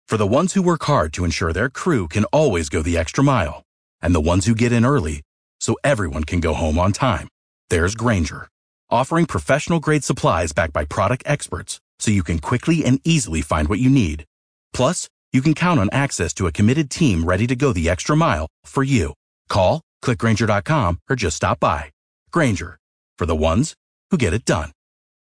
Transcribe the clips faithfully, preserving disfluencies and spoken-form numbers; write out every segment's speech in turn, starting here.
For the ones who work hard to ensure their crew can always go the extra mile, and the ones who get in early so everyone can go home on time, there's Grainger, offering professional-grade supplies backed by product experts so you can quickly and easily find what you need. Plus, you can count on access to a committed team ready to go the extra mile for you. Call, click Grainger dot com, or just stop by. Grainger, for the ones who get it done.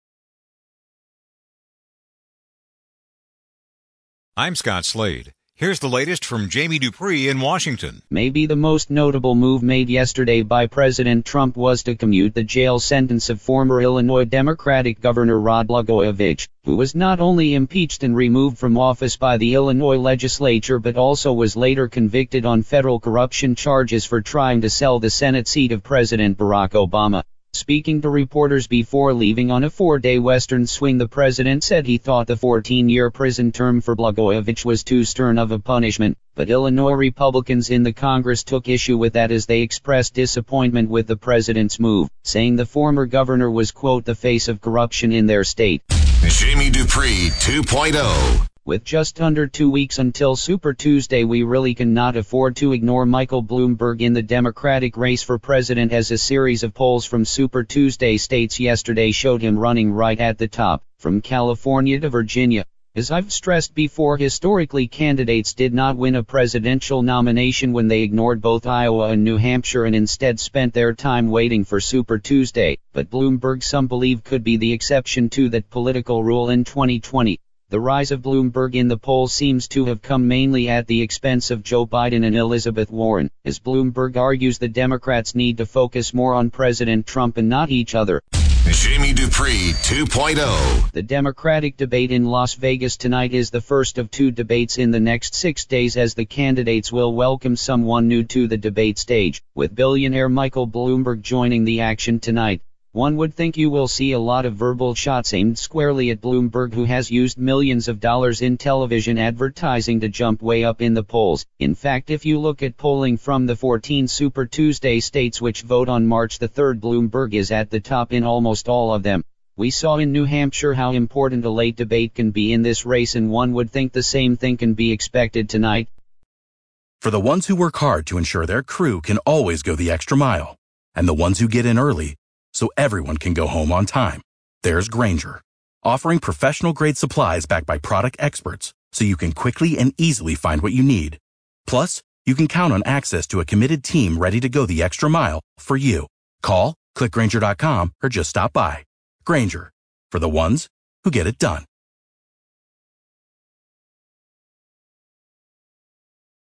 I'm Scott Slade. Here's the latest from Jamie Dupree in Washington. Maybe the most notable move made yesterday by President Trump was to commute the jail sentence of former Illinois Democratic Governor Rod Blagojevich, who was not only impeached and removed from office by the Illinois legislature but also was later convicted on federal corruption charges for trying to sell the Senate seat of President Barack Obama. Speaking to reporters before leaving on a four-day Western swing, the president said he thought the fourteen-year prison term for Blagojevich was too stern of a punishment, but Illinois Republicans in the Congress took issue with that as they expressed disappointment with the president's move, saying the former governor was, quote, the face of corruption in their state. Jamie Dupree two point oh. With just under two weeks until Super Tuesday, we really cannot afford to ignore Michael Bloomberg in the Democratic race for president, as a series of polls from Super Tuesday states yesterday showed him running right at the top, from California to Virginia. As I've stressed before, historically candidates did not win a presidential nomination when they ignored both Iowa and New Hampshire and instead spent their time waiting for Super Tuesday, but Bloomberg, some believe, could be the exception to that political rule in twenty twenty. The rise of Bloomberg in the polls seems to have come mainly at the expense of Joe Biden and Elizabeth Warren, as Bloomberg argues the Democrats need to focus more on President Trump and not each other. Jamie Dupree two point oh. The Democratic debate in Las Vegas tonight is the first of two debates in the next six days, as the candidates will welcome someone new to the debate stage, with billionaire Michael Bloomberg joining the action tonight. One would think you will see a lot of verbal shots aimed squarely at Bloomberg, who has used millions of dollars in television advertising to jump way up in the polls. In fact, if you look at polling from the fourteen Super Tuesday states which vote on March the third, Bloomberg is at the top in almost all of them. We saw in New Hampshire how important a late debate can be in this race, and one would think the same thing can be expected tonight. For the ones who work hard to ensure their crew can always go the extra mile, and the ones who get in early so everyone can go home on time, there's Grainger, offering professional-grade supplies backed by product experts so you can quickly and easily find what you need. Plus, you can count on access to a committed team ready to go the extra mile for you. Call, click Grainger dot com, or just stop by. Grainger, for the ones who get it done.